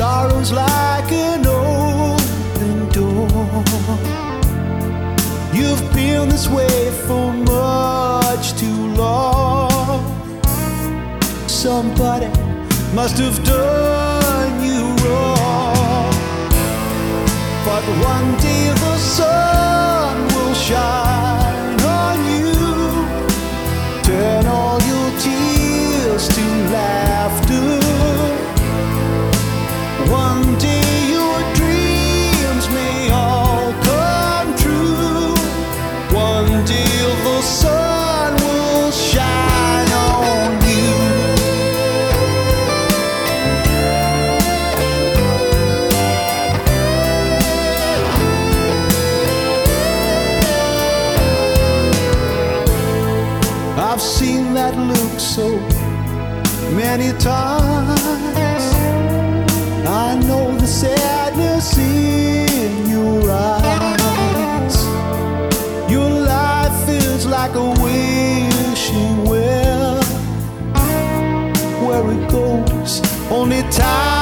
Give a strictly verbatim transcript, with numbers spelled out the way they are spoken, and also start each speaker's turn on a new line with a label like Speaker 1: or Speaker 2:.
Speaker 1: sorrow's like an open door. You've been this way for much too long. Somebody must have done you wrong. But one day the sun will shine on you, turn all your tears to laughter. One day your dreams may all come true. One day the sun will shine on you. I've seen that look so many times. I know the sadness in your eyes. Your life feels like a wishing well. Where it goes, only time